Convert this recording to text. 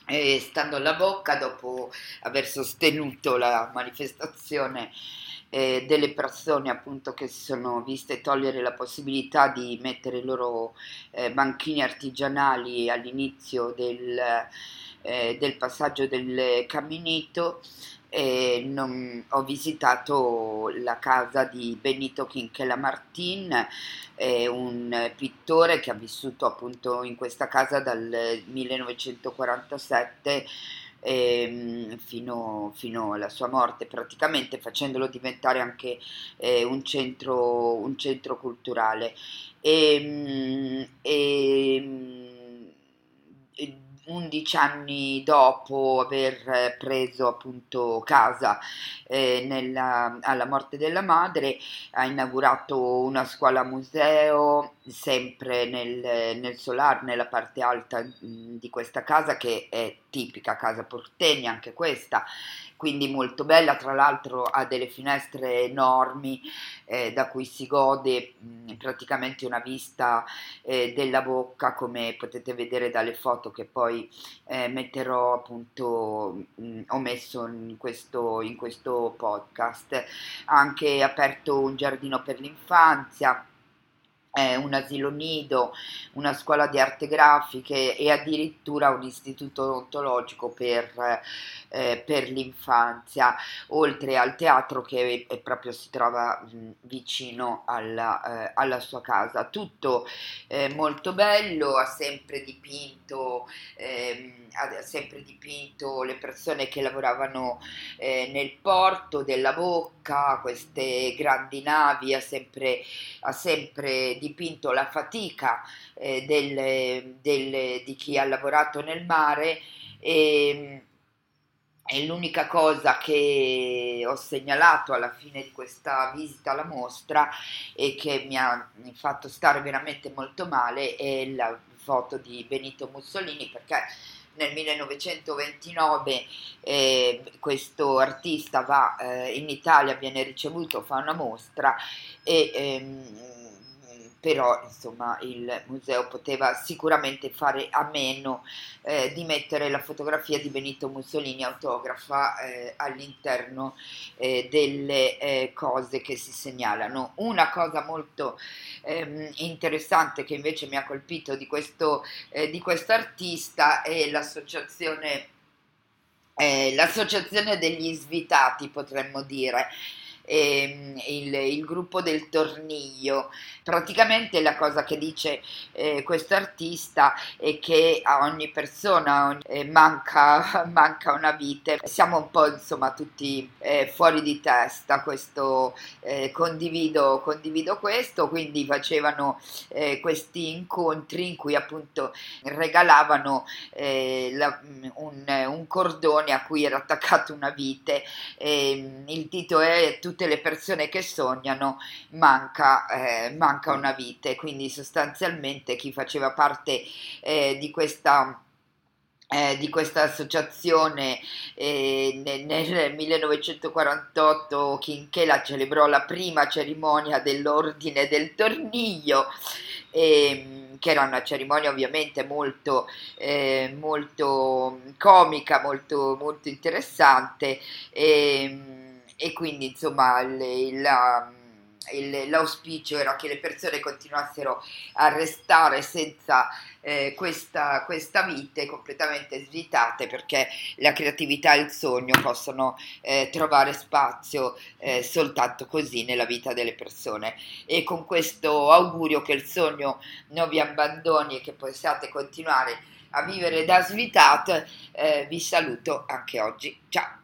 stando alla bocca dopo aver sostenuto la manifestazione delle persone appunto che si sono viste togliere la possibilità di mettere i loro banchini artigianali all'inizio del passaggio del Caminito. Ho visitato la casa di Benito Quinquela Martín, un pittore che ha vissuto appunto in questa casa dal 1947 fino alla sua morte, praticamente facendolo diventare anche un centro culturale. E 11 anni dopo aver preso appunto casa alla morte della madre, ha inaugurato una scuola museo sempre nel solar, nella parte alta di questa casa, che è tipica casa portegna anche questa, quindi molto bella. Tra l'altro ha delle finestre enormi da cui si gode praticamente una vista della bocca, come potete vedere dalle foto che poi metterò appunto, ho messo in questo podcast. Ha anche aperto un giardino per l'infanzia, un asilo nido, una scuola di arte grafiche e addirittura un istituto odontologico per l'infanzia, oltre al teatro che proprio si trova vicino alla sua casa. Tutto molto bello. Ha sempre dipinto le persone che lavoravano nel porto della Bocca, queste grandi navi. Ha sempre dipinto la fatica di chi ha lavorato nel mare. E l'unica cosa che ho segnalato alla fine di questa visita alla mostra e che mi ha fatto stare veramente molto male è la foto di Benito Mussolini, perché nel 1929 questo artista va in Italia, viene ricevuto, fa una mostra e però insomma il museo poteva sicuramente fare a meno di mettere la fotografia di Benito Mussolini autografa all'interno delle cose che si segnalano. Una cosa molto interessante che invece mi ha colpito di questo artista è l'associazione degli svitati, potremmo dire. Il gruppo del Torniglio. Praticamente la cosa che dice questo artista è che a ogni persona manca una vite. Siamo un po' insomma tutti fuori di testa. Condivido questo. Quindi facevano questi incontri in cui appunto regalavano un cordone a cui era attaccata una vite. Il titolo è Tutte le persone che sognano, manca una vite. Quindi sostanzialmente chi faceva parte di questa associazione nel 1948 Quinquela celebrò la prima cerimonia dell'Ordine del Torniglio, che era una cerimonia ovviamente molto comica, molto interessante. E quindi insomma l'auspicio era che le persone continuassero a restare senza questa vite, completamente svitate, perché la creatività e il sogno possono trovare spazio soltanto così nella vita delle persone. E con questo augurio che il sogno non vi abbandoni e che possiate continuare a vivere da svitate, vi saluto anche oggi. Ciao!